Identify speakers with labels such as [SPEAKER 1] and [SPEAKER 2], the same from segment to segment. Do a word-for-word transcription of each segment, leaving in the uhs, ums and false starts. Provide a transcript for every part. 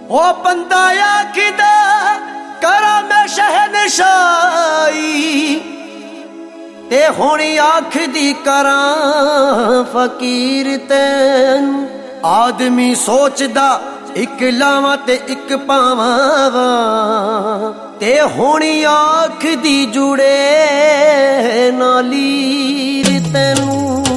[SPEAKER 1] ओ बंदा आखिदा करा मैं शहनशाही ते हुणी आखदी करा फकीर तैन। आदमी सोचदा इक लावां ते इक पावां ते हुणी आखदी जुड़े नालीर तैनू।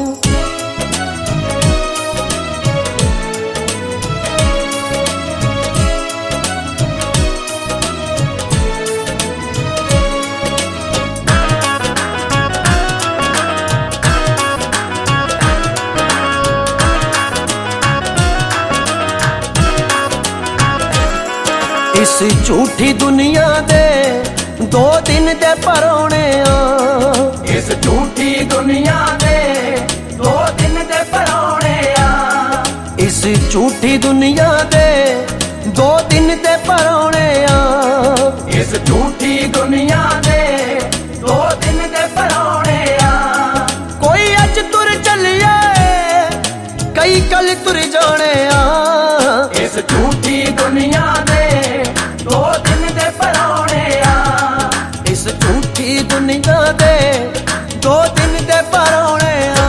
[SPEAKER 1] इस झूठी दुनिया दे दो दिन दे परौने आ।
[SPEAKER 2] इस झूठी दुनिया दे दो दिन दे परौने आ।
[SPEAKER 1] इस झूठी दुनिया दे दो दिन दे परौने आ।
[SPEAKER 2] इस झूठी दुनिया दे दो दिन दे परौने आ।
[SPEAKER 1] कोई अज तुर चलिए कई कल तुर जाने आ।
[SPEAKER 2] इस झूठी दुनिया दे दो दिन दे परौने आ।
[SPEAKER 1] इस झूठी दुनिया दे दो दिन दे परौने आ।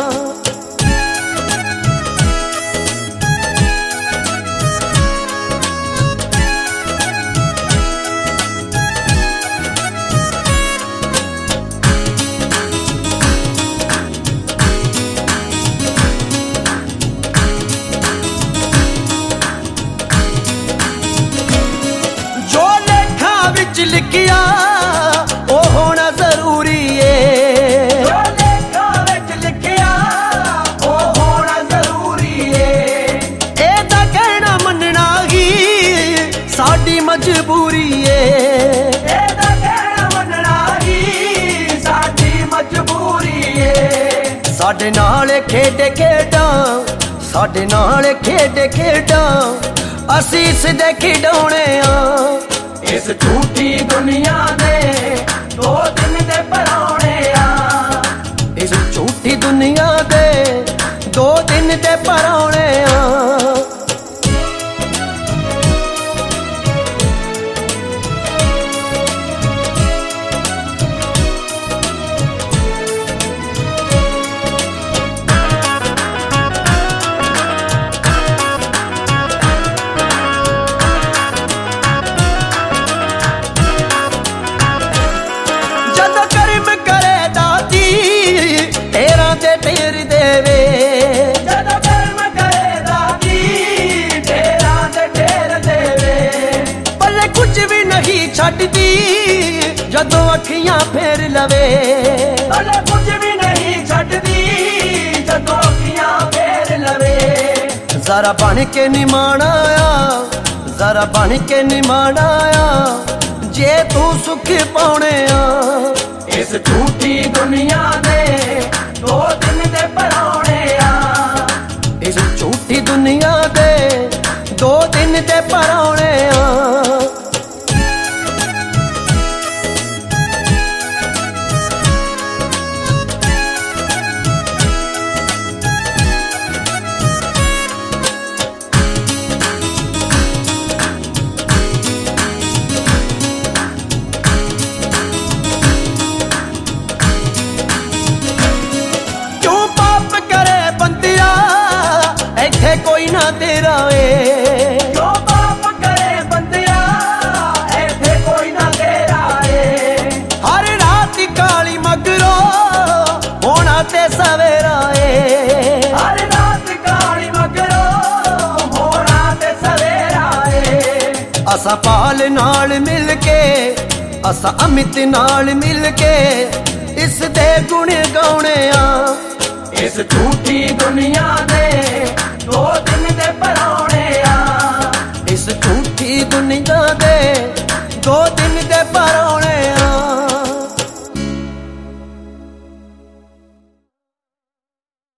[SPEAKER 1] लिखिया ओ होना जरूरी है।
[SPEAKER 2] जो लेखा विच लिखिया ओ होना जरूरी है।
[SPEAKER 1] एदा कहना मनना ही साडी मजबूरी है।
[SPEAKER 2] एदा कहना मनना ही साडी मजबूरी है।
[SPEAKER 1] साडे नाल खेडे खेडां साडे नाल खेडे खेडां असीस दे खिडौने आ।
[SPEAKER 2] इस झूठी दुनिया दे दो दिन दे परौने आ।
[SPEAKER 1] इस झूठी दुनिया दे दो दिन दे परौने आ। ढेर देवे
[SPEAKER 2] जद कर्म करे दादी ढेरा दे ढेर देवे।
[SPEAKER 1] पल्ले कुछ भी नहीं छड्डदी जदों अखियां फेर लवे।
[SPEAKER 2] पल्ले कुछ भी नहीं छड्डदी जदों अखियां फेर लवे।
[SPEAKER 1] जरा बन के निमाना आ जरा बन के निमाना आ जे तू सुख पाउणे आ।
[SPEAKER 2] इस झूठी दुनिया दे दो दिन दे परौने आ।
[SPEAKER 1] इस झूठी दुनिया दे दो दिन दे परौने आ। कोई ना तेरा ए
[SPEAKER 2] जो पाप करे बंदिया ऐसे कोई ना तेरा ए।
[SPEAKER 1] हर रात काली मगरो होना ते सवेरा ए।
[SPEAKER 2] हर रात काली मगरो होना ते सवेरा ए।
[SPEAKER 1] असा पाल नाल मिल के असा अमित नाल मिल के इस दे गुण गाउने आ।
[SPEAKER 2] इस झूठी दुनिया दे दो दिन दे परौने आ।
[SPEAKER 1] इस झूठी दुनिया दे दो दिन दे